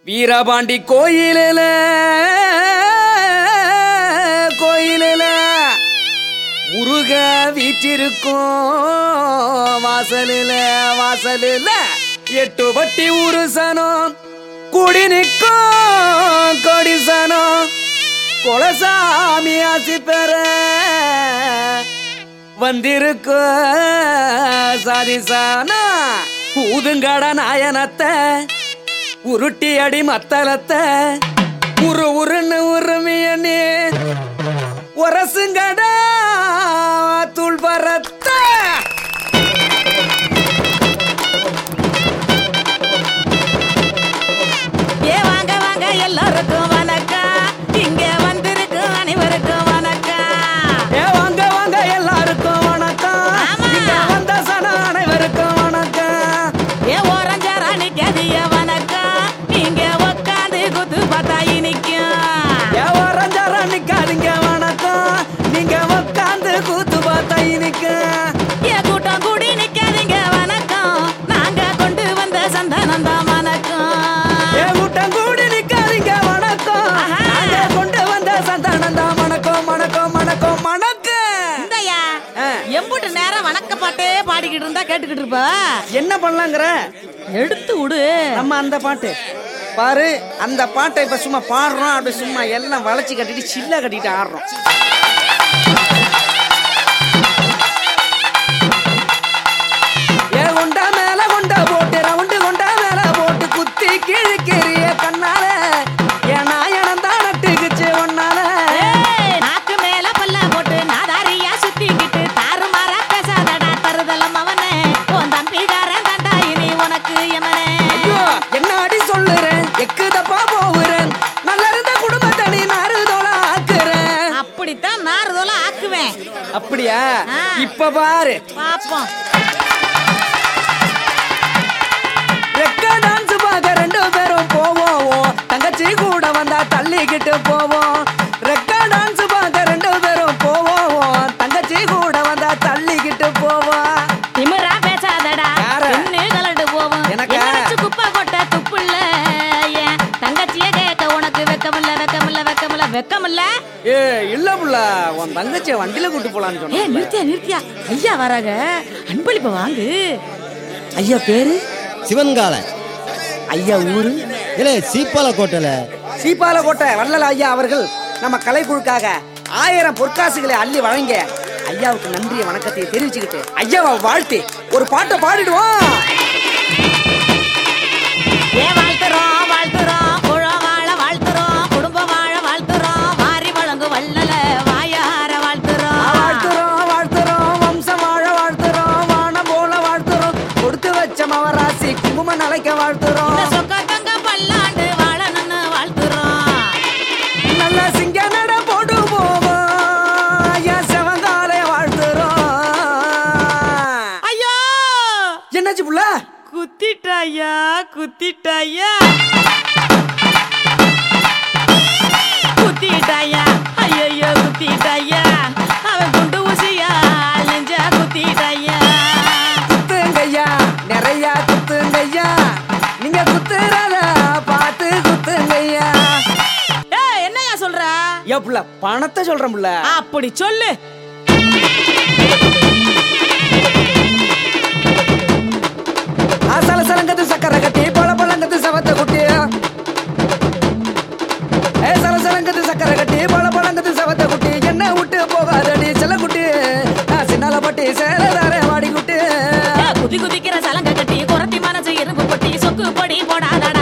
வீரபாண்டி கோயிலில முருக வீற்றிருக்கும் வாசலில 8 பட்டி உருசனம் குடி நிற்கும் கொடிசனம் குலசாமி ஆசி பெற வந்திருக்க சாதிசானா ஊதுங்கட நாயனத்தை உருட்டி அடி மத்தலத்தை உருன்னு உருமியனே ஒரசுங்கடா தூள் பரத்த வாங்க வாங்க எல்லாருக்கும் வணக்கம். இங்க வந்திருக்கும் அனைவருக்கும் வணக்கம். வாங்க வாங்க எல்லாருக்கும் வணக்கம். இங்க வந்த சன அனைவருக்கும் வணக்கம். ஓரஞ்சாரா நிக்காதிய வணக்கம். நீங்க உக்காந்து குத்து பார்த்தா இனிக்கும். ஓரஞ்சாரா நிக்காதீங்க வணக்கம். நீங்க உக்காந்து கூத்து பார்த்தா இனிக்கும். கூட்டம் கூடி நிக்காதீங்க வணக்கம். நாங்க கொண்டு வந்த சந்தானம் தான் வணக்கம். கூட்டம் கூடி நிக்காதீங்க வணக்கம். நாங்க கொண்டு வந்த சந்தானம் தான் வணக்கம் வணக்கம் வணக்கம் வணக்கம். இந்தயா எம்புட்டு நேரம் வணக்க பாட்டே பாடிக்கிட்டு இருந்தா கேட்டுக்கிட்டு இருப்ப. என்ன பண்ணலாங்கிற எடுத்து விடு. நம்ம அந்த பாட்டு பாரு. அந்த பாட்டை இப்ப சும்மா பாடுறோம். அப்படி சும்மா எல்லாம் வளைச்சு கட்டிட்டு சில்ல கட்டிட்டு ஆடுறோம். கொண்டா மேல கொண்டா போட்டு ரவுண்டு கொண்டா மேல போட்டு குத்தி கிழிக்கிறிய கண்ணால ஏன்னா எனந்தான் நட்டுக்குச்சு ஒன்னால. நாக்கு மேல பல்ல போட்டு நாதாரியா சுத்திக்கிட்டு தாறுமாறா பேசாதடா தருதலம் அவனே. உன் தம்பிகாரன் தாண்டா இனி உனக்கு எமனே. ஐயோ என்ன அடி சொல்லுறேன் எக்குதப்பா போகுறேன். நல்லா இருந்த குடும்பத்தை நீ நாறுதோல ஆக்குறேன். அப்படித்தான் நாறுதோல ஆக்குவேன். அப்படியா? இப்ப பாரு பாப்போம். ரெக்க டான்ஸ் பார்க்க 2 பேரும் போவோம். தங்கச்சி கூட வந்தா தள்ளிக்கிட்டு போவோம். ரெக்க டான்ஸ் பார்க்க 2 பேரும் போவோம். தங்கச்சி கூட வந்தா தள்ளிக்கிட்டு போவோம். திமிரா பேசாதடா என்ன கலண்டு போவோம். எனக்கு குப்பை கொட்ட துப்புள்ள ஏன் தங்கச்சிய கேட்க உனக்கு வெக்கமில்ல வெக்கமில்ல வெக்கமில்ல வெக்கமில்ல. இல்ல புள்ள உன் தங்கச்சிய வண்டியில கூட்டு போலான்னு சொன்ன. நிறுத்தியா ஐயா வராங்க. அன்பளிப்ப வாங்கு. ஐயா பேரு சிவன்கால. ஐயா ஊரு சீப்பாலக்கோட்டை வள்ளல் ஐயா அவர்கள் நம்ம கலைக்குழுக்காக 1000 பொற்காசுகளை அள்ளி வழங்க ஐயாவுக்கு நன்றிய வணக்கத்தை தெரிவிச்சுக்கிட்டு ஐயாவை வாழ்த்தி ஒரு பாட்டை பாடிடுவோம். வாழ்த்துறோம் வாழ்த்துறோம் குழம் வாழ வாழ்த்துறோம் குடும்பம் வாழ வாழ்த்துறோம் வாரி வழங்கு வள்ளல வாயார வாழ்த்துறோம் வாழ்த்துறோம் வாழ்த்துறோம் வம்சம் வாழ வாழ்த்துறோம் வானம் போல வாழ்த்துறோம் கொடுத்து வச்ச மவராசி குங்கும நலைக்க வாழ்த்துறோம் சொக்க தங்க பல்லாண்டு வாழணும்னு வாழ்த்துறோம் நல்ல சிங்க நட போட்டு போவோம் ஐயா செவங்காலே வாழ்த்துறோம். ஐயோ என்னாச்சு புள்ள? குத்திட்டாயா குத்திட்டாயா குத்திட்டாயா ஐயோ குத்திட்டாயா அவன் குண்டு ஊசியா நெஞ்சா குத்திட்டாயா. குத்துங்கய்யா நிறைய குத்துங்கய்யா நீங்க குத்துறத பார்த்து குத்துங்கய்யா. என்னையா சொல்ற? புள்ள பணத்தை சொல்றேன் புள்ள. அப்படி சொல்லு. சலசலங்கத்து சக்கரை கட்டி பல பழங்கத்து சவத்த குட்டி. சலசலங்கத்து சக்கரை கட்டி பல பழங்கத்து சவத்த குட்டி என்ன விட்டு போகாதடி செல்ல குட்டி. சின்னால பட்டி சேரதார வாடி குட்டி. குதி குதிக்கிற சலங்க கட்டி குரத்தி மனசு இரும்பு பொட்டி சொக்கு பொடி போடாத